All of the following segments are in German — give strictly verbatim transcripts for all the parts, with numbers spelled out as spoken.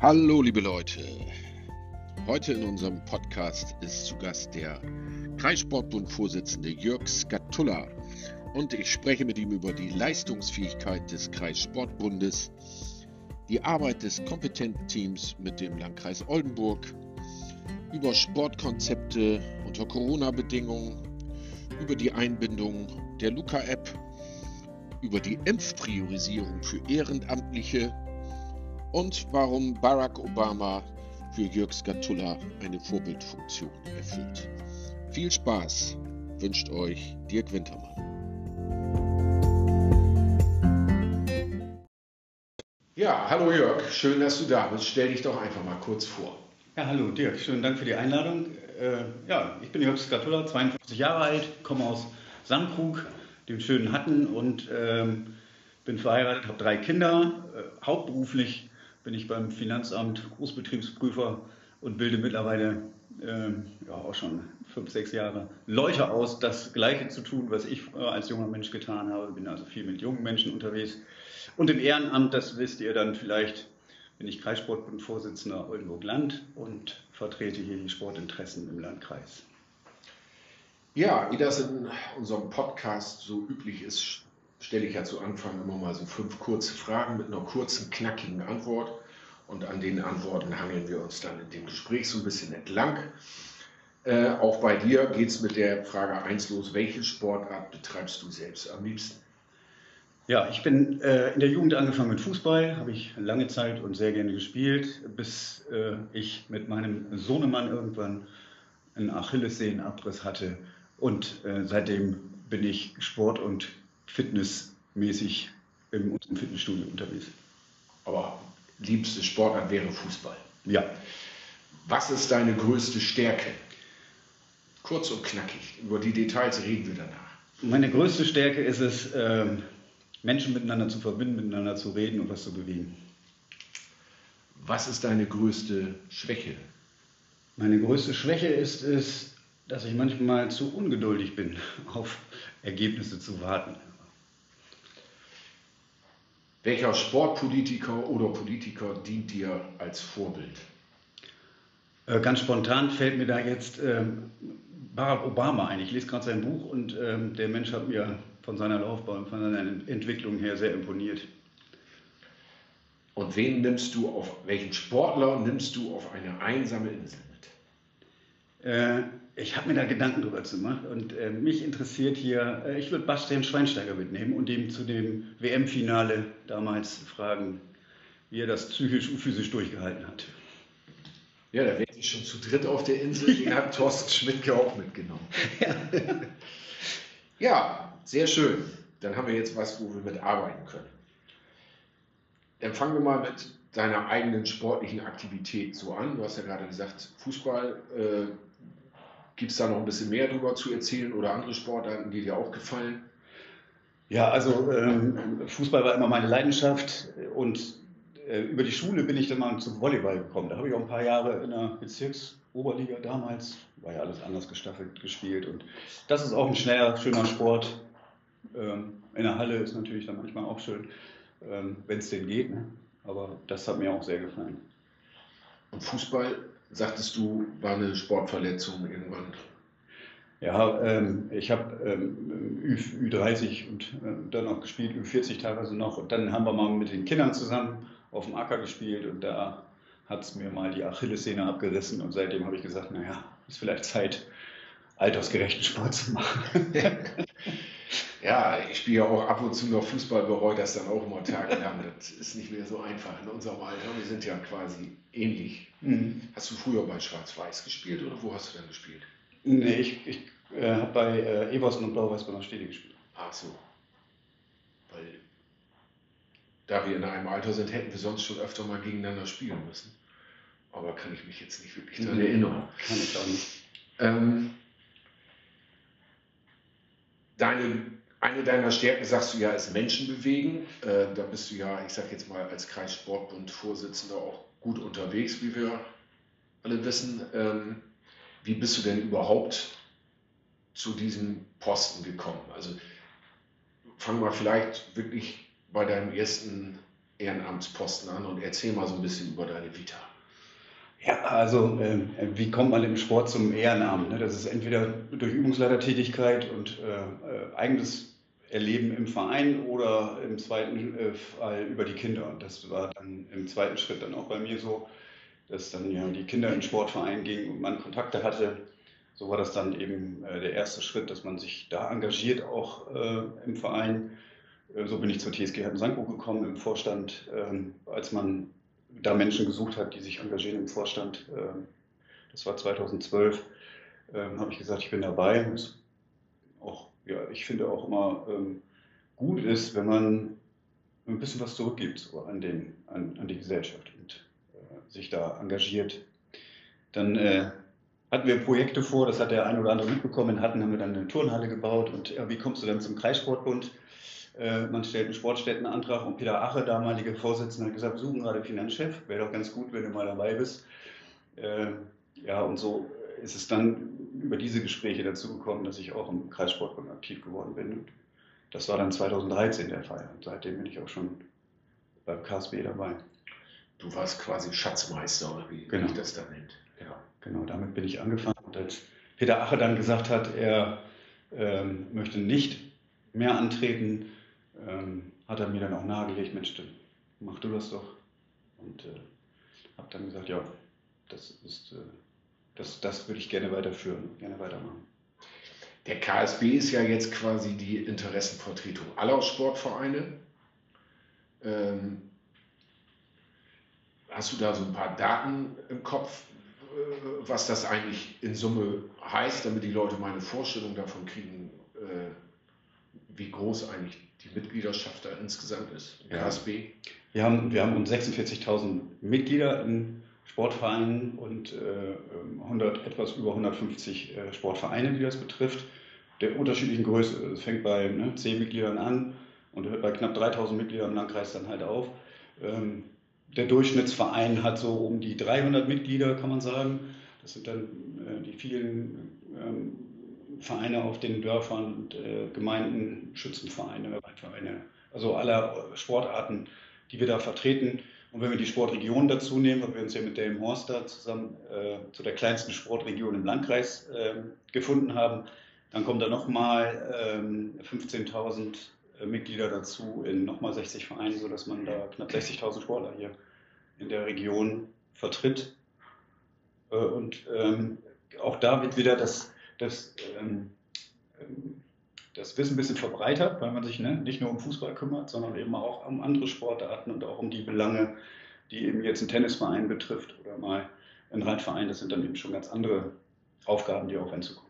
Hallo liebe Leute, heute in unserem Podcast ist zu Gast der Kreissportbund-Vorsitzende Jörg Scatulla und ich spreche mit ihm über die Leistungsfähigkeit des Kreissportbundes, die Arbeit des Kompetenzteams mit dem Landkreis Oldenburg, über Sportkonzepte unter Corona-Bedingungen, über die Einbindung der Luca-App, über die Impfpriorisierung für Ehrenamtliche und warum Barack Obama für Jörg Scatulla eine Vorbildfunktion erfüllt. Viel Spaß wünscht euch Dirk Wintermann. Ja, hallo Jörg, schön, dass du da bist. Stell dich doch einfach mal kurz vor. Ja, hallo Dirk, schönen Dank für die Einladung. Äh, ja, ich bin Jörg Scatulla, zweiundfünfzig Jahre alt, komme aus Sandkrug, dem schönen Hatten und ähm, bin verheiratet, habe drei Kinder. Äh, hauptberuflich bin ich beim Finanzamt Großbetriebsprüfer und bilde mittlerweile äh, ja, auch schon fünf, sechs Jahre Leute aus, das Gleiche zu tun, was ich äh, als junger Mensch getan habe. Bin also viel mit jungen Menschen unterwegs. Und im Ehrenamt, das wisst ihr dann vielleicht, bin ich Kreissportbund-Vorsitzender Oldenburg-Land und vertrete hier die Sportinteressen im Landkreis. Ja, wie das in unserem Podcast so üblich ist, stelle ich ja zu Anfang immer mal so fünf kurze Fragen mit einer kurzen, knackigen Antwort. Und an den Antworten hangeln wir uns dann in dem Gespräch so ein bisschen entlang. Äh, auch bei dir geht es mit der Frage eins los. Welche Sportart betreibst du selbst am liebsten? Ja, ich bin äh, in der Jugend angefangen mit Fußball, habe ich lange Zeit und sehr gerne gespielt, bis äh, ich mit meinem Sohnemann irgendwann einen Achillessehnenabriss hatte. Und äh, seitdem bin ich Sport- und Fitnessmäßig im, im Fitnessstudio unterwegs. Aber liebste Sportart wäre Fußball. Ja. Was ist deine größte Stärke? Kurz und knackig. Über die Details reden wir danach. Meine größte Stärke ist es, äh, Menschen miteinander zu verbinden, miteinander zu reden und was zu bewegen. Was ist deine größte Schwäche? Meine größte Schwäche ist es, dass ich manchmal zu ungeduldig bin, auf Ergebnisse zu warten. Welcher Sportpolitiker oder Politiker dient dir als Vorbild? Äh, ganz spontan fällt mir da jetzt ähm, Barack Obama ein. Ich lese gerade sein Buch und ähm, der Mensch hat mir von seiner Laufbahn, von seiner Entwicklung her sehr imponiert. Und wen nimmst du auf, welchen Sportler nimmst du auf eine einsame Insel mit? Äh, ich habe mir da Gedanken drüber gemacht und äh, mich interessiert hier, äh, ich würde Bastian Schweinsteiger mitnehmen und ihm zu dem W M-Finale damals fragen, wie er das psychisch und physisch durchgehalten hat. Ja, da wäre ich schon zu dritt auf der Insel, den hat Thorsten Schmidtke auch mitgenommen. Ja. Ja, sehr schön. Dann haben wir jetzt was, wo wir mit arbeiten können. Dann fangen wir mal mit deiner eigenen sportlichen Aktivität so an. Du hast ja gerade gesagt, Fußball. Äh, Gibt es da noch ein bisschen mehr drüber zu erzählen oder andere Sportarten, die dir auch gefallen? Ja, also ähm, Fußball war immer meine Leidenschaft und äh, über die Schule bin ich dann mal zum Volleyball gekommen. Da habe ich auch ein paar Jahre in der Bezirksoberliga damals, war ja alles anders gestaffelt, gespielt und das ist auch ein schneller, schöner Sport. Ähm, in der Halle ist natürlich dann manchmal auch schön, ähm, wenn es denn geht, ne? Aber das hat mir auch sehr gefallen. Und Fußball, sagtest du, war eine Sportverletzung irgendwann? Ja, ähm, ich habe ähm, Ü dreißig und äh, dann noch gespielt, Ü vierzig teilweise noch. Und dann haben wir mal mit den Kindern zusammen auf dem Acker gespielt und da hat es mir mal die Achillessehne abgerissen und seitdem habe ich gesagt, naja, ist vielleicht Zeit, altersgerechten Sport zu machen. Ja, ich spiele ja auch ab und zu noch Fußball, bereue das dann auch immer tagelang. Das ist nicht mehr so einfach in unserem Alter. Wir sind ja quasi ähnlich. Mhm. Hast du früher bei Schwarz-Weiß gespielt oder wo hast du dann gespielt? Nee, ich, ich äh, habe bei äh, Eversen und Blau-Weiß bei der Stede gespielt. Ach so. Weil da wir in einem Alter sind, hätten wir sonst schon öfter mal gegeneinander spielen müssen. Aber kann ich mich jetzt nicht wirklich daran erinnern. Kann ich auch nicht. Ähm, deine, eine deiner Stärken, sagst du ja, ist Menschen bewegen. Äh, da bist du ja, ich sag jetzt mal, als Kreissportbund-Vorsitzender auch gut unterwegs, wie wir alle wissen. Ähm, wie bist du denn überhaupt zu diesem Posten gekommen? Also fang mal vielleicht wirklich bei deinem ersten Ehrenamtsposten an und erzähl mal so ein bisschen über deine Vita. Ja, also äh, wie kommt man im Sport zum Ehrenamt? Ne? Das ist entweder durch Übungsleitertätigkeit und äh, eigenes Erleben im Verein oder im zweiten äh, Fall über die Kinder. Und das war dann im zweiten Schritt dann auch bei mir so, dass dann ja die Kinder in den Sportverein gingen und man Kontakte hatte. So war das dann eben äh, der erste Schritt, dass man sich da engagiert, auch äh, im Verein. Äh, so bin ich zur T S G Herten-Sanddorf gekommen im Vorstand, ähm, als man da Menschen gesucht hat, die sich engagieren im Vorstand. Ähm, das war zweitausendzwölf. Ähm, habe ich gesagt, ich bin dabei. Das auch, ja, ich finde auch immer ähm, gut ist, wenn man ein bisschen was zurückgibt so an, den, an, an die Gesellschaft und äh, sich da engagiert. Dann äh, hatten wir Projekte vor, das hat der ein oder andere mitbekommen. In Hatten haben wir dann eine Turnhalle gebaut. Und ja, wie kommst du dann zum Kreissportbund? Äh, man stellt einen Sportstättenantrag und Peter Ache, damaliger Vorsitzender, hat gesagt, wir suchen gerade Finanzchef. Wäre doch ganz gut, wenn du mal dabei bist. Äh, ja, und so ist es dann über diese Gespräche dazu gekommen, dass ich auch im Kreissportbund aktiv geworden bin. Und das war dann zweitausenddreizehn der Fall. Und seitdem bin ich auch schon beim K S B dabei. Du warst quasi Schatzmeister, oder wie genau. ich das da nennt. Genau. genau, damit bin ich angefangen. Und als Peter Ache dann gesagt hat, er ähm, möchte nicht mehr antreten, ähm, hat er mir dann auch nahegelegt, Mensch, dann mach du das doch. Und äh, habe dann gesagt, ja, das ist, äh, das, das würde ich gerne weiterführen, gerne weitermachen. Der K S B ist ja jetzt quasi die Interessenvertretung aller Sportvereine. Ähm, hast du da so ein paar Daten im Kopf, äh, was das eigentlich in Summe heißt, damit die Leute mal eine Vorstellung davon kriegen, äh, wie groß eigentlich die Mitgliedschaft da insgesamt ist im ja. K S B? Wir haben, wir haben rund sechsundvierzigtausend Mitglieder in Sportvereinen und äh, hundert, etwas über hundertfünfzig äh, Sportvereine, die das betrifft, der unterschiedlichen Größe. Es fängt bei ne, zehn Mitgliedern an und hört bei knapp dreitausend Mitgliedern im Landkreis dann halt auf. Ähm, der Durchschnittsverein hat so um die dreihundert Mitglieder, kann man sagen. Das sind dann äh, die vielen ähm, Vereine auf den Dörfern und äh, Gemeinden, Schützenvereine, Waldvereine, also aller Sportarten, die wir da vertreten. Und wenn wir die Sportregion dazu nehmen, weil wir uns ja mit Delmenhorst da zusammen äh, zu der kleinsten Sportregion im Landkreis äh, gefunden haben, dann kommen da nochmal ähm, fünfzehntausend äh, Mitglieder dazu in nochmal sechzig Vereinen, sodass man da knapp sechzigtausend Sportler hier in der Region vertritt. Äh, und ähm, auch da wird wieder das, das, ähm, das Wissen ein bisschen verbreitert, weil man sich ne, nicht nur um Fußball kümmert, sondern eben auch um andere Sportarten und auch um die Belange, die eben jetzt einen Tennisverein betrifft oder mal einen Reitverein. Das sind dann eben schon ganz andere Aufgaben, die auf einen zukommen.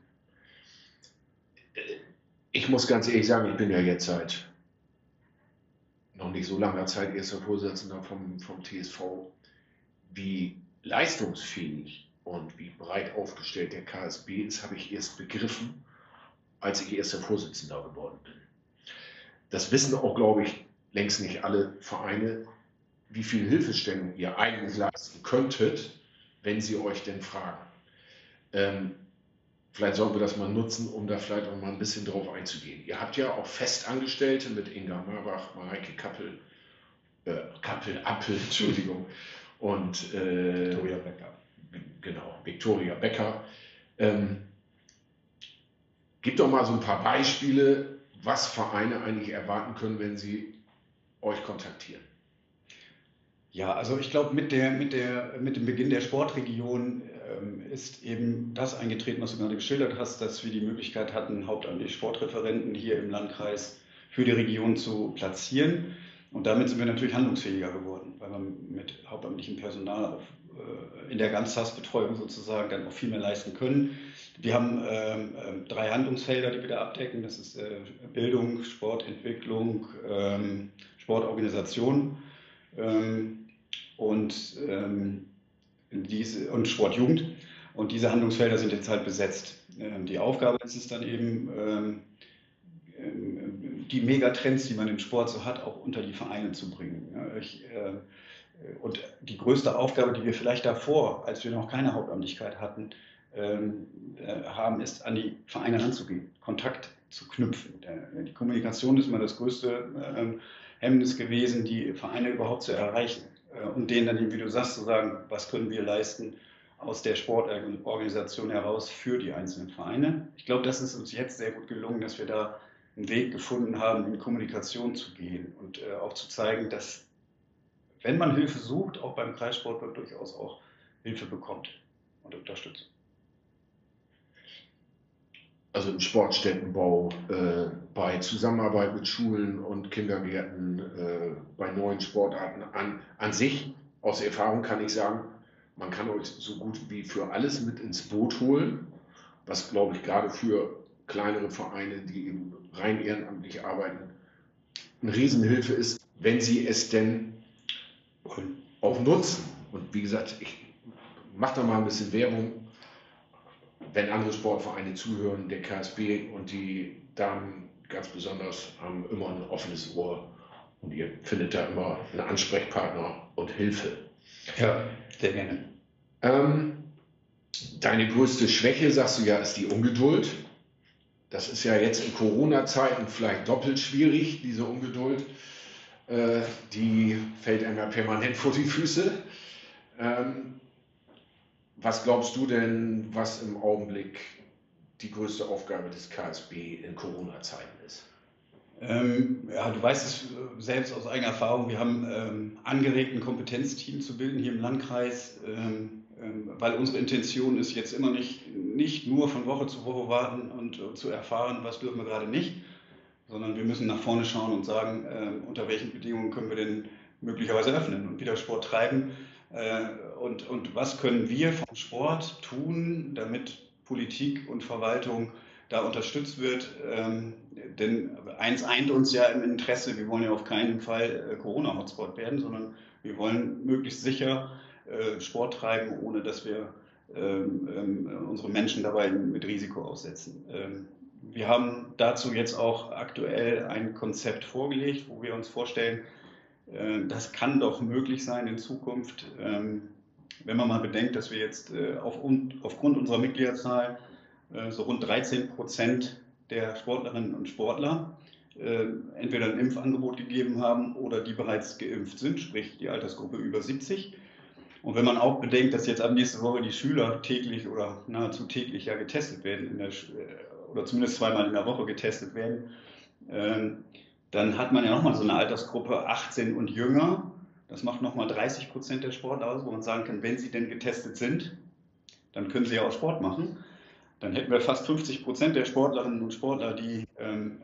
Ich muss ganz ehrlich sagen, ich bin ja jetzt seit noch nicht so langer Zeit erster Vorsitzender vom, vom T S V. Wie leistungsfähig und wie breit aufgestellt der K S B ist, habe ich erst begriffen, als ich erster Vorsitzender geworden bin. Das wissen auch, glaube ich, längst nicht alle Vereine, wie viel Hilfestellung ihr eigentlich leisten könntet, wenn sie euch denn fragen. Ähm, vielleicht sollten wir das mal nutzen, um da vielleicht auch mal ein bisschen drauf einzugehen. Ihr habt ja auch Festangestellte mit Inga Marbach, Mareike Kappel, äh, Kappel, Appel, Entschuldigung, und äh, Victoria Becker. Genau, Victoria Becker. Ähm, gib doch mal so ein paar Beispiele, was Vereine eigentlich erwarten können, wenn sie euch kontaktieren. Ja, also ich glaube, mit, der, mit, der, mit dem Beginn der Sportregion ähm, ist eben das eingetreten, was du gerade geschildert hast, dass wir die Möglichkeit hatten, hauptamtliche Sportreferenten hier im Landkreis für die Region zu platzieren. Und damit sind wir natürlich handlungsfähiger geworden, weil wir mit hauptamtlichem Personal auf, äh, in der Ganztagsbetreuung sozusagen dann auch viel mehr leisten können. Wir haben ähm, äh, drei Handlungsfelder, die wir da abdecken. Das ist äh, Bildung, Sportentwicklung, ähm, Sportorganisation. Ähm, und, ähm, diese, und Sportjugend. Und diese Handlungsfelder sind jetzt halt besetzt. Ähm, die Aufgabe ist es dann eben, ähm, ähm, die Megatrends, die man im Sport so hat, auch unter die Vereine zu bringen. Ja, ich, äh, und die größte Aufgabe, die wir vielleicht davor, als wir noch keine Hauptamtlichkeit hatten, ähm, äh, haben, ist, an die Vereine ranzugehen, Kontakt zu knüpfen. Die Kommunikation ist immer das größte ähm, Hemmnis gewesen, die Vereine überhaupt zu erreichen. Und denen dann, wie du sagst, zu sagen, was können wir leisten aus der Sportorganisation heraus für die einzelnen Vereine. Ich glaube, das ist uns jetzt sehr gut gelungen, dass wir da einen Weg gefunden haben, in Kommunikation zu gehen und äh, auch zu zeigen, dass, wenn man Hilfe sucht, auch beim Kreissport man durchaus auch Hilfe bekommt und Unterstützung. Also im Sportstättenbau, äh, bei Zusammenarbeit mit Schulen und Kindergärten, äh, bei neuen Sportarten an, an sich, aus Erfahrung kann ich sagen, man kann euch so gut wie für alles mit ins Boot holen, was, glaube ich, gerade für kleinere Vereine, die eben rein ehrenamtlich arbeiten, eine Riesenhilfe ist, wenn sie es denn auch nutzen. Und wie gesagt, ich mache da mal ein bisschen Werbung. Wenn andere Sportvereine zuhören, der K S B und die Damen ganz besonders haben immer ein offenes Ohr und ihr findet da immer einen Ansprechpartner und Hilfe. Ja, sehr gerne. Ähm, deine größte Schwäche, sagst du ja, ist die Ungeduld. Das ist ja jetzt in Corona-Zeiten vielleicht doppelt schwierig, diese Ungeduld. Äh, die fällt einem ja permanent vor die Füße. Ähm, Was glaubst du denn, was im Augenblick die größte Aufgabe des K S B in Corona-Zeiten ist? Ähm, ja, du weißt es selbst aus eigener Erfahrung. Wir haben ähm, angeregt, ein Kompetenzteam zu bilden hier im Landkreis, ähm, ähm, weil unsere Intention ist, jetzt immer nicht, nicht nur von Woche zu Woche warten und, und zu erfahren, was dürfen wir gerade nicht, sondern wir müssen nach vorne schauen und sagen, äh, unter welchen Bedingungen können wir denn möglicherweise öffnen und wieder Sport treiben. Äh, und, und was können wir vom Sport tun, damit Politik und Verwaltung da unterstützt wird. Ähm, denn eins eint uns ja im Interesse, wir wollen ja auf keinen Fall äh, Corona-Hotspot werden, sondern wir wollen möglichst sicher äh, Sport treiben, ohne dass wir ähm, ähm, unsere Menschen dabei mit Risiko aussetzen. Ähm, wir haben dazu jetzt auch aktuell ein Konzept vorgelegt, wo wir uns vorstellen, äh, das kann doch möglich sein in Zukunft, ähm, wenn man mal bedenkt, dass wir jetzt äh, auf, aufgrund unserer Mitgliederzahl äh, so rund dreizehn Prozent der Sportlerinnen und Sportler äh, entweder ein Impfangebot gegeben haben oder die bereits geimpft sind, sprich die Altersgruppe über siebzig. Und wenn man auch bedenkt, dass jetzt ab nächste Woche die Schüler täglich oder nahezu täglich ja getestet werden, in der, oder zumindest zweimal in der Woche getestet werden, äh, dann hat man ja nochmal so eine Altersgruppe achtzehn und jünger. Das macht nochmal dreißig Prozent der Sportler aus, wo man sagen kann, wenn sie denn getestet sind, dann können sie ja auch Sport machen. Dann hätten wir fast fünfzig Prozent der Sportlerinnen und Sportler, die ähm,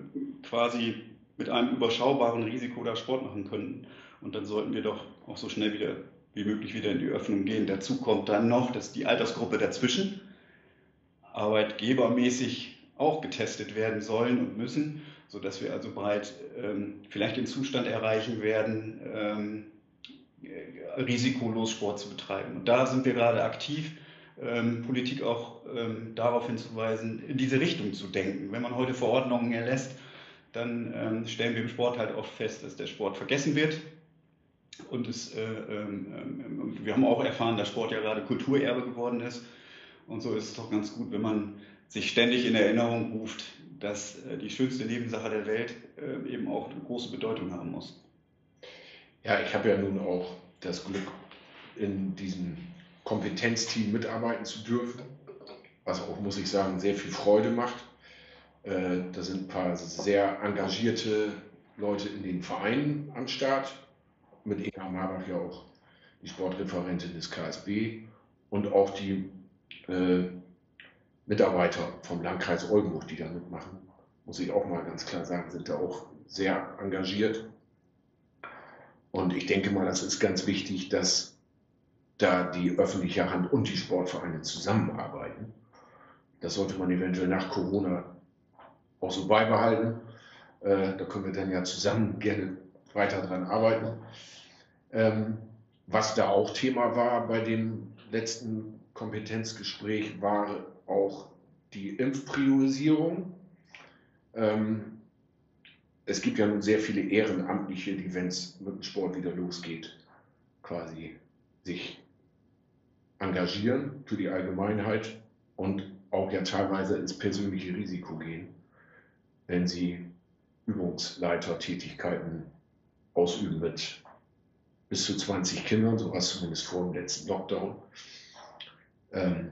quasi mit einem überschaubaren Risiko da Sport machen könnten. Und dann sollten wir doch auch so schnell wieder wie möglich wieder in die Öffnung gehen. Dazu kommt dann noch, dass die Altersgruppe dazwischen arbeitgebermäßig auch getestet werden sollen und müssen, sodass wir also bald ähm, vielleicht den Zustand erreichen werden, ähm, risikolos Sport zu betreiben. Und da sind wir gerade aktiv. Ähm, Politik auch ähm, darauf hinzuweisen, in diese Richtung zu denken. Wenn man heute Verordnungen erlässt, dann ähm, stellen wir im Sport halt oft fest, dass der Sport vergessen wird. Und es, äh, ähm, wir haben auch erfahren, dass Sport ja gerade Kulturerbe geworden ist. Und so ist es doch ganz gut, wenn man sich ständig in Erinnerung ruft, dass äh, die schönste Nebensache der Welt äh, eben auch eine große Bedeutung haben muss. Ja, ich habe ja nun auch das Glück, in diesem Kompetenzteam mitarbeiten zu dürfen, was auch, muss ich sagen, sehr viel Freude macht. Äh, da sind ein paar sehr engagierte Leute in den Vereinen am Start, mit Inga Marbach ja auch die Sportreferentin des K S B und auch die äh, Mitarbeiter vom Landkreis Oldenburg, die da mitmachen, muss ich auch mal ganz klar sagen, sind da auch sehr engagiert. Und ich denke mal, das ist ganz wichtig, dass da die öffentliche Hand und die Sportvereine zusammenarbeiten. Das sollte man eventuell nach Corona auch so beibehalten. Äh, da können wir dann ja zusammen gerne weiter dran arbeiten. Ähm, was da auch Thema war bei dem letzten Kompetenzgespräch, war auch die Impfpriorisierung. Ähm, es gibt ja nun sehr viele Ehrenamtliche, die, wenn es mit dem Sport wieder losgeht, quasi sich engagieren für die Allgemeinheit und auch ja teilweise ins persönliche Risiko gehen, wenn sie Übungsleitertätigkeiten ausüben mit bis zu zwanzig Kindern, so war es zumindest vor dem letzten Lockdown. Ähm,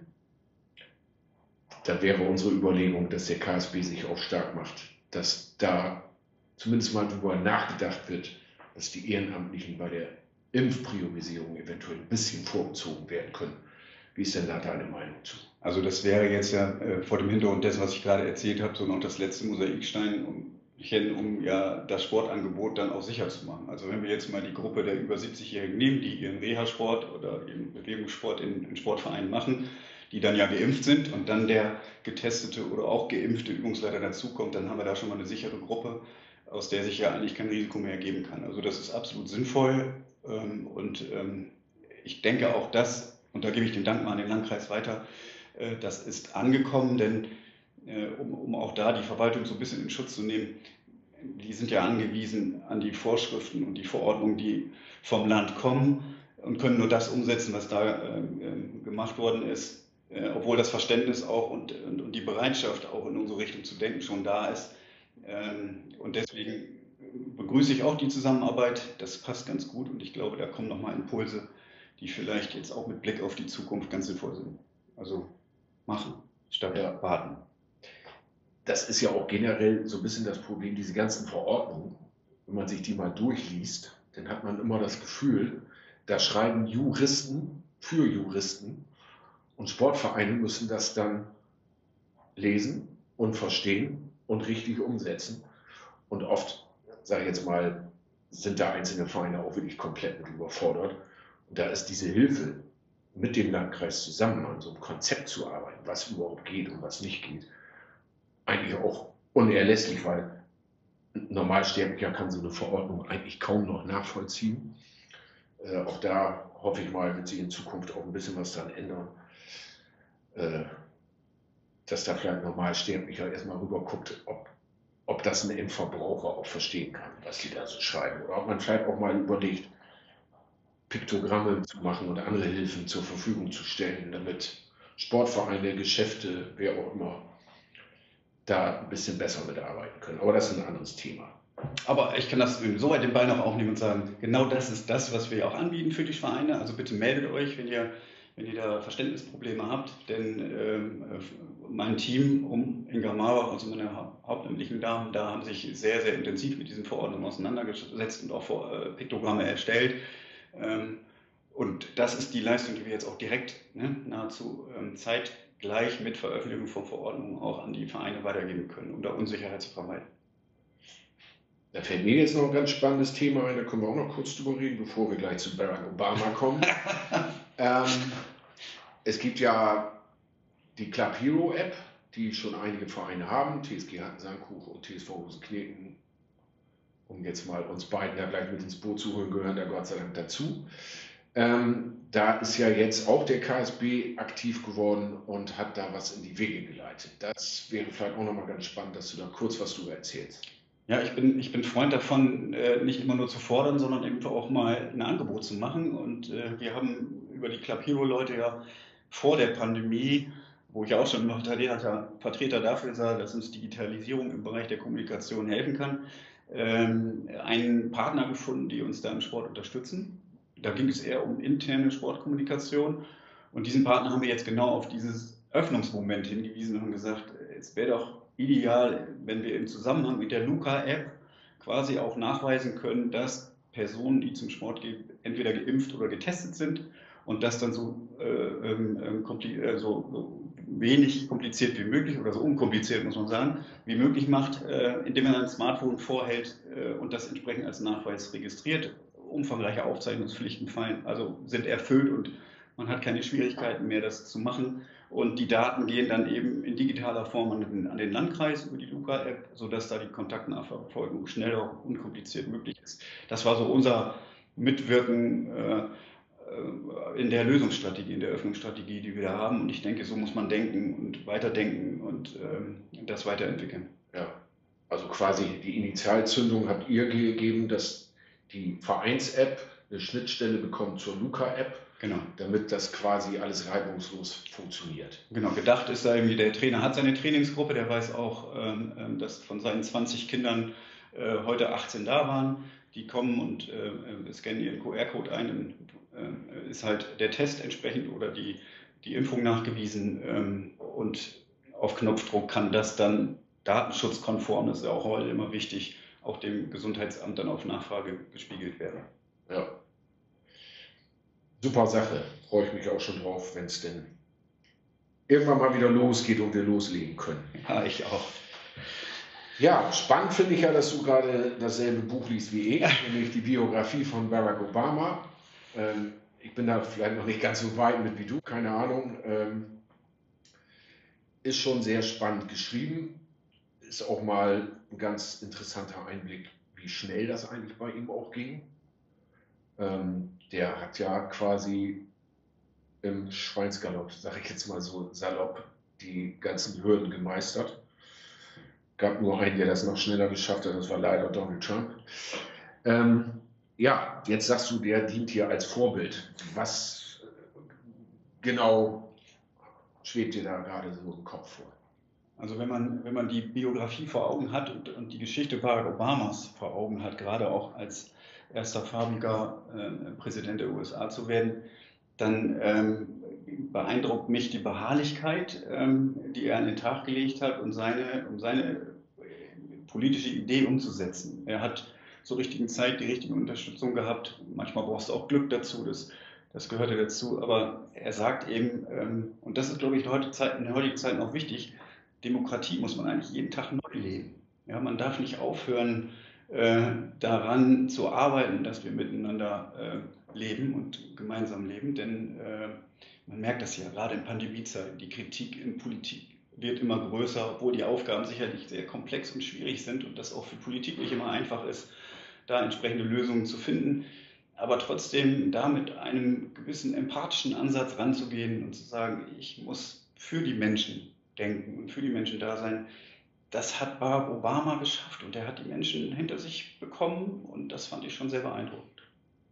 da wäre unsere Überlegung, dass der K S B sich auch stark macht, dass da zumindest mal darüber nachgedacht wird, dass die Ehrenamtlichen bei der Impfpriorisierung eventuell ein bisschen vorgezogen werden können. Wie ist denn da deine Meinung zu? Also das wäre jetzt ja äh, vor dem Hintergrund dessen, was ich gerade erzählt habe, so noch das letzte Mosaikstein, um, um ja das Sportangebot dann auch sicher zu machen. Also wenn wir jetzt mal die Gruppe der über siebzig-Jährigen nehmen, die ihren Reha-Sport oder ihren Bewegungssport in, in Sportvereinen machen, die dann ja geimpft sind und dann der getestete oder auch geimpfte Übungsleiter dazukommt, dann haben wir da schon mal eine sichere Gruppe, aus der sich ja eigentlich kein Risiko mehr ergeben kann. Also das ist absolut sinnvoll ähm, und ähm, ich denke auch das, und da gebe ich den Dank mal an den Landkreis weiter, äh, das ist angekommen, denn äh, um, um auch da die Verwaltung so ein bisschen in Schutz zu nehmen, die sind ja angewiesen an die Vorschriften und die Verordnungen, die vom Land kommen und können nur das umsetzen, was da äh, gemacht worden ist, äh, obwohl das Verständnis auch und, und, und die Bereitschaft auch in unsere Richtung zu denken schon da ist. Ähm, und deswegen begrüße ich auch die Zusammenarbeit, das passt ganz gut und ich glaube, da kommen nochmal Impulse, die vielleicht jetzt auch mit Blick auf die Zukunft ganz sinnvoll sind. Also machen statt Ja. warten. Das ist ja auch generell so ein bisschen das Problem, diese ganzen Verordnungen. Wenn man sich die mal durchliest, dann hat man immer das Gefühl, da schreiben Juristen für Juristen und Sportvereine müssen das dann lesen und verstehen und richtig umsetzen. Und oft, sage ich jetzt mal, sind da einzelne Vereine auch wirklich komplett mit überfordert. Und da ist diese Hilfe, mit dem Landkreis zusammen an so einem Konzept zu arbeiten, was überhaupt geht und was nicht geht, eigentlich auch unerlässlich, weil ein Normalsterblicher kann so eine Verordnung eigentlich kaum noch nachvollziehen. Äh, auch da hoffe ich mal, wird sich in Zukunft auch ein bisschen was dran ändern, äh, dass da vielleicht ein Normalsterblicher erstmal rüber guckt, ob, ob das ein Endverbraucher auch verstehen kann, was die da so schreiben. Oder ob man vielleicht auch mal überlegt, Piktogramme zu machen oder andere Hilfen zur Verfügung zu stellen, damit Sportvereine, Geschäfte, wer auch immer, da ein bisschen besser mitarbeiten können. Aber das ist ein anderes Thema. Aber ich kann das soweit den Ball noch aufnehmen und sagen, genau das ist das, was wir auch anbieten für die Vereine. Also bitte meldet euch, wenn ihr, wenn ihr da Verständnisprobleme habt, denn ähm, mein Team um Inga Marbach, also meine hauptamtlichen Damen, da haben sich sehr, sehr intensiv mit diesen Verordnungen auseinandergesetzt und auch vor, äh, Piktogramme erstellt. Ähm, und das ist die Leistung, die wir jetzt auch direkt, ne, nahezu ähm, zeitgleich mit Veröffentlichung von Verordnungen auch an die Vereine weitergeben können, um da Unsicherheit zu vermeiden. Da fällt mir jetzt noch ein ganz spannendes Thema ein, da können wir auch noch kurz drüber reden, bevor wir gleich zu Barack Obama kommen. ähm, es gibt ja die Club Hero App, die schon einige Vereine haben, T S G Hatten-Sandkuch und T S V Rosenkneten, um jetzt mal uns beiden da gleich mit ins Boot zu holen, gehören da Gott sei Dank dazu. Ähm, da ist ja jetzt auch der K S B aktiv geworden und hat da was in die Wege geleitet. Das wäre vielleicht auch nochmal ganz spannend, dass du da kurz was drüber erzählst. Ja, ich bin, ich bin Freund davon, äh, nicht immer nur zu fordern, sondern eben auch mal ein Angebot zu machen. Und äh, wir haben über die Club Hero Leute ja vor der Pandemie, wo ich auch schon noch Vertreter dafür sah, dass uns Digitalisierung im Bereich der Kommunikation helfen kann, ähm, einen Partner gefunden, die uns da im Sport unterstützen. Da ging es eher um interne Sportkommunikation. Und diesen Partner haben wir jetzt genau auf dieses Öffnungsmoment hingewiesen und haben gesagt, es wäre doch ideal, wenn wir im Zusammenhang mit der Luca-App quasi auch nachweisen können, dass Personen, die zum Sport gehen, entweder geimpft oder getestet sind und das dann so, äh, ähm, äh, so, so wenig kompliziert wie möglich oder so unkompliziert, muss man sagen, wie möglich macht, äh, indem man ein Smartphone vorhält äh, und das entsprechend als Nachweis registriert. Umfangreiche Aufzeichnungspflichten fallen, also sind erfüllt und man hat keine Schwierigkeiten mehr, das zu machen. Und die Daten gehen dann eben in digitaler Form an den, an den Landkreis über die Luca-App, sodass da die Kontaktnachverfolgung schnell und unkompliziert möglich ist. Das war so unser Mitwirken äh, in der Lösungsstrategie, in der Öffnungsstrategie, die wir da haben. Und ich denke, so muss man denken und weiterdenken und ähm, das weiterentwickeln. Ja, also quasi die Initialzündung habt ihr gegeben, dass die Vereins-App eine Schnittstelle bekommt zur Luca-App, genau, damit das quasi alles reibungslos funktioniert. Genau, gedacht ist da irgendwie, der Trainer hat seine Trainingsgruppe, der weiß auch, ähm, dass von seinen zwanzig Kindern äh, heute achtzehn da waren. die kommen und äh, scannen ihren Q R-Code ein, dann äh, ist halt der Test entsprechend oder die, die Impfung nachgewiesen ähm, und auf Knopfdruck kann das dann datenschutzkonform, das ist ja auch heute immer wichtig, auch dem Gesundheitsamt dann auf Nachfrage gespiegelt werden. Ja. Super Sache. Freue ich mich auch schon drauf, wenn es denn irgendwann mal wieder losgeht und wir loslegen können. Ja, ich auch. Ja, spannend finde ich ja, dass du gerade dasselbe Buch liest wie ich, nämlich die Biografie von Barack Obama. Ähm, ich bin da vielleicht noch nicht ganz so weit mit wie du, keine Ahnung. Ähm, ist schon sehr spannend geschrieben. Ist auch mal ein ganz interessanter Einblick, wie schnell das eigentlich bei ihm auch ging. Ähm, der hat ja quasi im Schweinsgalopp, sage ich jetzt mal so salopp, die ganzen Hürden gemeistert. Gab nur einen, der das noch schneller geschafft hat, das war leider Donald Trump. Ähm, ja, jetzt sagst du, der dient hier als Vorbild. Was genau schwebt dir da gerade so im Kopf vor? Also wenn man, wenn man die Biografie vor Augen hat und, und die Geschichte Barack Obamas vor Augen hat, gerade auch als erster farbiger äh, Präsident der U S A zu werden, dann ähm, beeindruckt mich die Beharrlichkeit, ähm, die er an den Tag gelegt hat, um seine, um seine politische Idee umzusetzen. Er hat zur richtigen Zeit die richtige Unterstützung gehabt. Manchmal brauchst du auch Glück dazu, das, das gehörte dazu. Aber er sagt eben, ähm, und das ist, glaube ich, in der, Zeit, in der heutigen Zeit noch wichtig, Demokratie muss man eigentlich jeden Tag neu leben. Ja, man darf nicht aufhören, äh, daran zu arbeiten, dass wir miteinander äh, leben und gemeinsam leben, denn äh, man merkt das ja gerade in Pandemiezeiten, die Kritik in Politik wird immer größer, obwohl die Aufgaben sicherlich sehr komplex und schwierig sind und das auch für Politik nicht immer einfach ist, da entsprechende Lösungen zu finden. Aber trotzdem da mit einem gewissen empathischen Ansatz ranzugehen und zu sagen, ich muss für die Menschen denken und für die Menschen da sein, das hat Barack Obama geschafft und er hat die Menschen hinter sich bekommen und das fand ich schon sehr beeindruckend.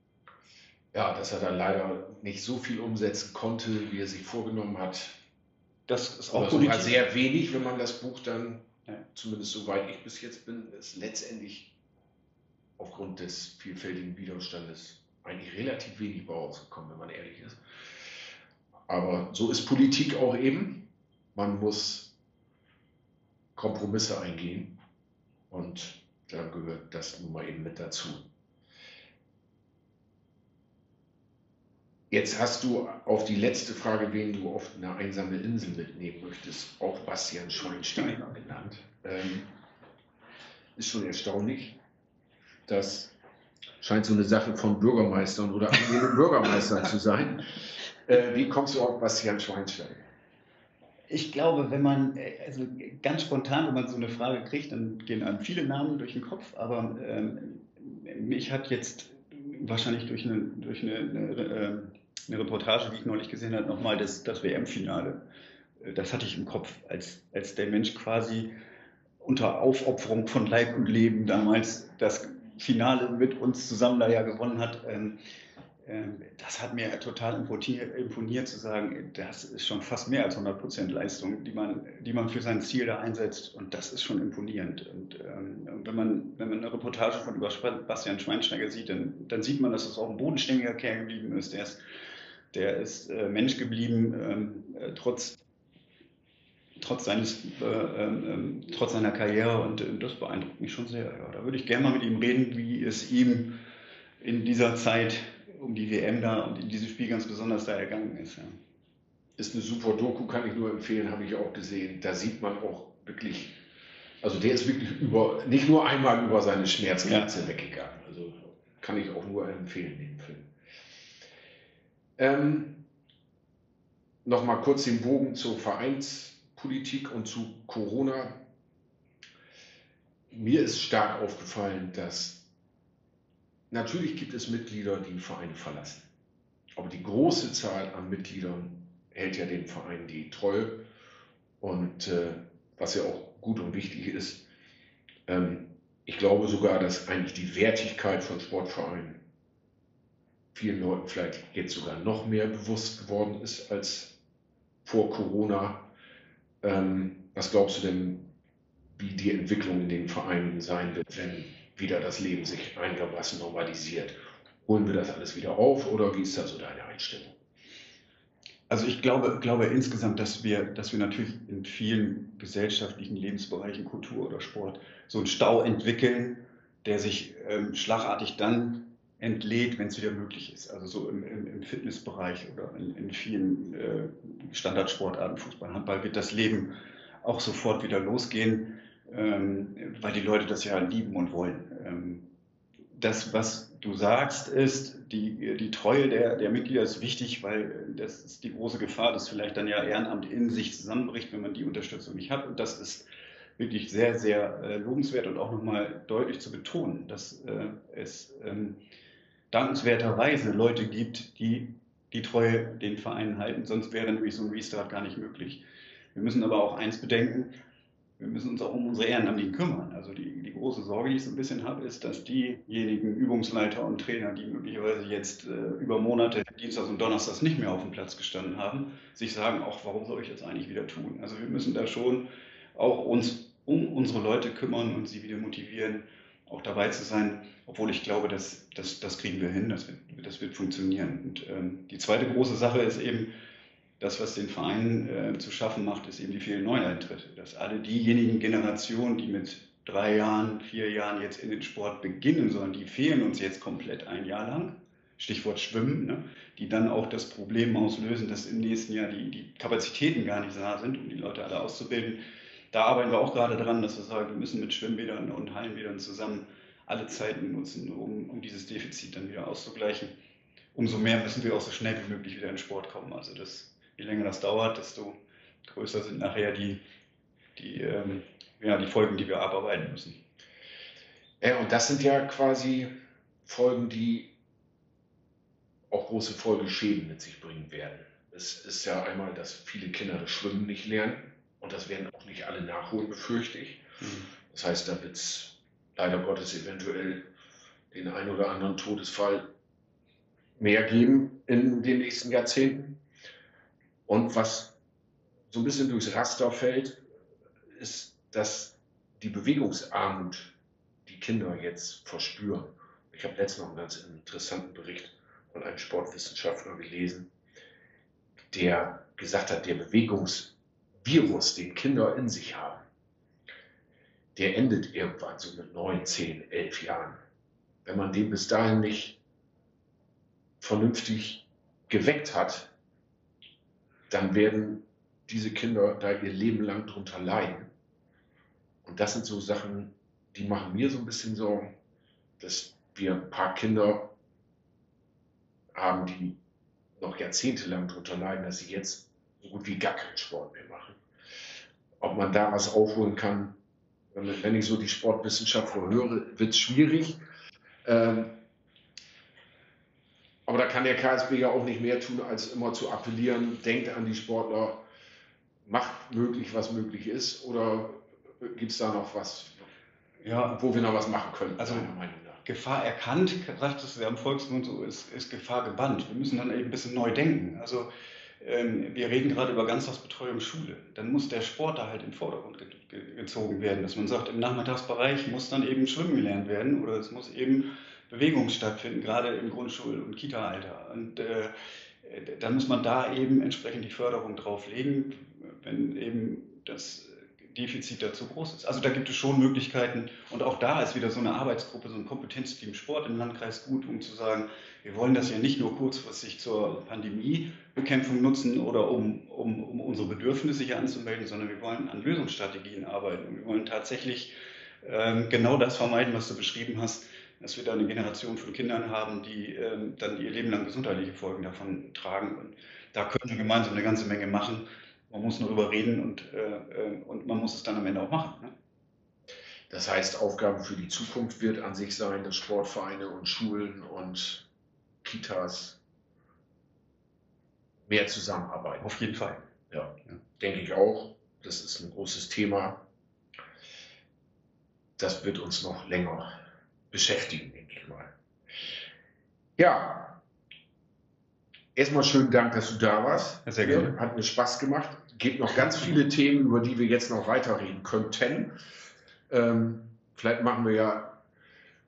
Ja, dass er dann leider nicht so viel umsetzen konnte, wie er sich vorgenommen hat. Das ist auch Oder sogar sehr wenig, wenn man das Buch dann, ja. Zumindest soweit ich bis jetzt bin, ist letztendlich aufgrund des vielfältigen Widerstandes eigentlich relativ wenig bei rausgekommen, wenn man ehrlich ist. Aber so ist Politik auch eben. Man muss Kompromisse eingehen und da gehört das nun mal eben mit dazu. Jetzt hast du auf die letzte Frage, wen du auf eine einsame Insel mitnehmen möchtest, auch Bastian Schweinsteiger genannt. Ähm, ist schon erstaunlich. Das scheint so eine Sache von Bürgermeistern oder angehenden Bürgermeistern zu sein. Äh, wie kommst du auf Bastian Schweinsteiger? Ich glaube, wenn man, also ganz spontan, wenn man so eine Frage kriegt, dann gehen einem viele Namen durch den Kopf, aber ähm, mich hat jetzt wahrscheinlich durch eine, durch eine, eine, eine Reportage, die ich neulich gesehen habe, nochmal das, das W M-Finale. Das hatte ich im Kopf, als, als der Mensch quasi unter Aufopferung von Leib und Leben damals das Finale mit uns zusammen da ja gewonnen hat. Ähm, ähm, das hat mir total imponiert, imponiert zu sagen, das ist schon fast mehr als hundert Prozent Leistung, die man, die man für sein Ziel da einsetzt und das ist schon imponierend. Und ähm, wenn, man, wenn man eine Reportage von über Bastian Schweinsteiger sieht, dann, dann sieht man, dass es auch ein bodenständiger Kerl geblieben ist. Der ist, der ist äh, Mensch geblieben, ähm, äh, trotz Trotz, seines, äh, äh, trotz seiner Karriere und äh, das beeindruckt mich schon sehr. Ja. Da würde ich gerne mal mit ihm reden, wie es ihm in dieser Zeit um die W M da und in diesem Spiel ganz besonders da ergangen ist. Ja. Ist eine super Doku, kann ich nur empfehlen, habe ich auch gesehen. Da sieht man auch wirklich, also der ist wirklich über, nicht nur einmal über seine Schmerzgrenze ja. weggegangen. Also kann ich auch nur empfehlen, den Film. Ähm, Nochmal kurz den Bogen zur Vereinspolitik und zu Corona. Mir ist stark aufgefallen, dass natürlich gibt es Mitglieder, die Vereine verlassen. Aber die große Zahl an Mitgliedern hält ja dem Verein die Treue. Und äh, was ja auch gut und wichtig ist, ähm, ich glaube sogar, dass eigentlich die Wertigkeit von Sportvereinen vielen Leuten vielleicht jetzt sogar noch mehr bewusst geworden ist als vor Corona. Ähm, was glaubst du denn, wie die Entwicklung in den Vereinen sein wird, wenn wieder das Leben sich einigermaßen normalisiert. Holen wir das alles wieder auf oder wie ist da so deine Einstellung? Also ich glaube, glaube insgesamt, dass wir, dass wir natürlich in vielen gesellschaftlichen Lebensbereichen, Kultur oder Sport, so einen Stau entwickeln, der sich ähm, schlagartig dann entlädt, wenn es wieder möglich ist. Also so im, im, im Fitnessbereich oder in, in vielen äh, Standardsportarten, Fußball, Handball, wird das Leben auch sofort wieder losgehen, ähm, weil die Leute das ja lieben und wollen. Ähm, das, was du sagst, ist, die, die Treue der, der Mitglieder ist wichtig, weil das ist die große Gefahr, dass vielleicht dann ja Ehrenamt in sich zusammenbricht, wenn man die Unterstützung nicht hat. Und das ist wirklich sehr, sehr äh, lobenswert und auch nochmal deutlich zu betonen, dass äh, es ähm, dankenswerterweise Leute gibt, die die Treue den Vereinen halten. Sonst wäre nämlich so ein Restart gar nicht möglich. Wir müssen aber auch eins bedenken, wir müssen uns auch um unsere Ehrenamtlichen kümmern. Also die, die große Sorge, die ich so ein bisschen habe, ist, dass diejenigen Übungsleiter und Trainer, die möglicherweise jetzt äh, über Monate Dienstags und Donnerstags nicht mehr auf dem Platz gestanden haben, sich sagen, ach, warum soll ich das eigentlich wieder tun? Also wir müssen da schon auch uns um unsere Leute kümmern und sie wieder motivieren, auch dabei zu sein, obwohl ich glaube, dass, dass, das kriegen wir hin, das wird, das wird funktionieren. Und ähm, die zweite große Sache ist eben, das, was den Verein äh, zu schaffen macht, ist eben die vielen Neueintritte. Dass alle diejenigen Generationen, die mit drei Jahren, vier Jahren jetzt in den Sport beginnen sollen, die fehlen uns jetzt komplett ein Jahr lang. Stichwort Schwimmen, ne? Die dann auch das Problem auslösen, dass im nächsten Jahr die, die Kapazitäten gar nicht da sind, um die Leute alle auszubilden. Da arbeiten wir auch gerade dran, dass wir sagen, wir müssen mit Schwimmbädern und Hallenbädern zusammen alle Zeiten nutzen, um, um dieses Defizit dann wieder auszugleichen. Umso mehr müssen wir auch so schnell wie möglich wieder in den Sport kommen. Also das Je länger das dauert, desto größer sind nachher die, die, ähm, ja, die Folgen, die wir abarbeiten müssen. Ja, und das sind ja quasi Folgen, die auch große Folgeschäden mit sich bringen werden. Es ist ja einmal, dass viele Kinder das Schwimmen nicht lernen und das werden auch nicht alle nachholen, befürchte ich. Mhm. Das heißt, da wird es leider Gottes eventuell den einen oder anderen Todesfall mehr geben in den nächsten Jahrzehnten. Und was so ein bisschen durchs Raster fällt, ist, dass die Bewegungsarmut die Kinder jetzt verspüren. Ich habe letztens noch einen ganz interessanten Bericht von einem Sportwissenschaftler gelesen, der gesagt hat, der Bewegungsvirus, den Kinder in sich haben, der endet irgendwann so mit neun, zehn, elf Jahren. Wenn man den bis dahin nicht vernünftig geweckt hat, dann werden diese Kinder da ihr Leben lang drunter leiden. Und das sind so Sachen, die machen mir so ein bisschen Sorgen, dass wir ein paar Kinder haben, die noch jahrzehntelang drunter leiden, dass sie jetzt so gut wie gar keinen Sport mehr machen. Ob man da was aufholen kann, wenn ich so die Sportwissenschaftler höre, wird es schwierig. Ähm, Aber da kann der K S B ja auch nicht mehr tun, als immer zu appellieren, denkt an die Sportler, macht möglich, was möglich ist, oder gibt es da noch was, ja, wo wir noch was machen können? Also Gefahr erkannt, sagt es ja im Volksmund so, ist, ist Gefahr gebannt. Wir müssen dann eben ein bisschen neu denken. Also ähm, wir reden gerade über Ganztagsbetreuung Schule. Dann muss der Sport da halt in den Vordergrund ge ge gezogen werden, dass man sagt, im Nachmittagsbereich muss dann eben Schwimmen gelernt werden oder es muss eben Bewegung stattfinden, gerade im Grundschul- und Kita-Alter. Und äh, dann muss man da eben entsprechend die Förderung drauflegen, wenn eben das Defizit dazu groß ist. Also da gibt es schon Möglichkeiten und auch da ist wieder so eine Arbeitsgruppe, so ein Kompetenzteam Sport im Landkreis gut, um zu sagen, wir wollen das ja nicht nur kurzfristig zur Pandemiebekämpfung nutzen oder um, um, um unsere Bedürfnisse hier anzumelden, sondern wir wollen an Lösungsstrategien arbeiten und wir wollen tatsächlich ähm, genau das vermeiden, was du beschrieben hast, dass wir da eine Generation von Kindern haben, die ähm, dann ihr Leben lang gesundheitliche Folgen davon tragen. Und da können wir gemeinsam eine ganze Menge machen. Man muss nur darüber reden und, äh, und man muss es dann am Ende auch machen. Ne? Das heißt, Aufgabe für die Zukunft wird an sich sein, dass Sportvereine und Schulen und Kitas mehr zusammenarbeiten. Auf jeden Fall. Ja, ja, denke ich auch. Das ist ein großes Thema. Das wird uns noch länger beschäftigen, denke ich mal. Ja, erstmal schönen Dank, dass du da warst. Sehr gerne. Hat mir Spaß gemacht. Es gibt noch ganz viele Themen, über die wir jetzt noch weiterreden könnten. Ähm, vielleicht machen wir ja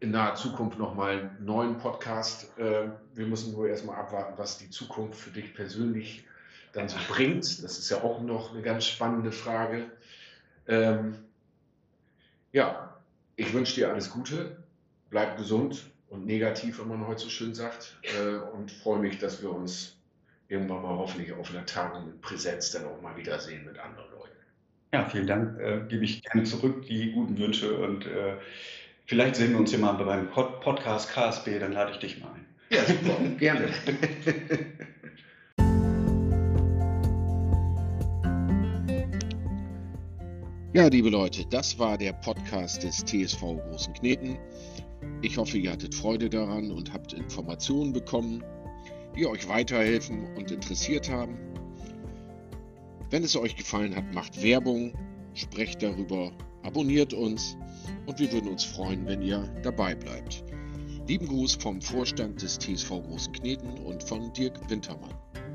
in naher Zukunft nochmal einen neuen Podcast. Äh, wir müssen nur erstmal abwarten, was die Zukunft für dich persönlich dann so bringt. Das ist ja auch noch eine ganz spannende Frage. Ähm, ja, ich wünsche dir alles Gute, bleib gesund und negativ, wenn man heute so schön sagt, äh, und freue mich, dass wir uns irgendwann mal hoffentlich auf einer Tagung in Präsenz dann auch mal wiedersehen mit anderen Leuten. Ja, vielen Dank. Äh, gebe ich gerne zurück, die guten Wünsche. Und äh, vielleicht sehen wir uns ja mal beim Pod- Podcast K S B, dann lade ich dich mal ein. Ja, super, gerne. Ja, liebe Leute, das war der Podcast des T S V Großen Kneten. Ich hoffe, ihr hattet Freude daran und habt Informationen bekommen, die euch weiterhelfen und interessiert haben. Wenn es euch gefallen hat, macht Werbung, sprecht darüber, abonniert uns und wir würden uns freuen, wenn ihr dabei bleibt. Lieben Gruß vom Vorstand des T S V Großen Kneten und von Dirk Wintermann.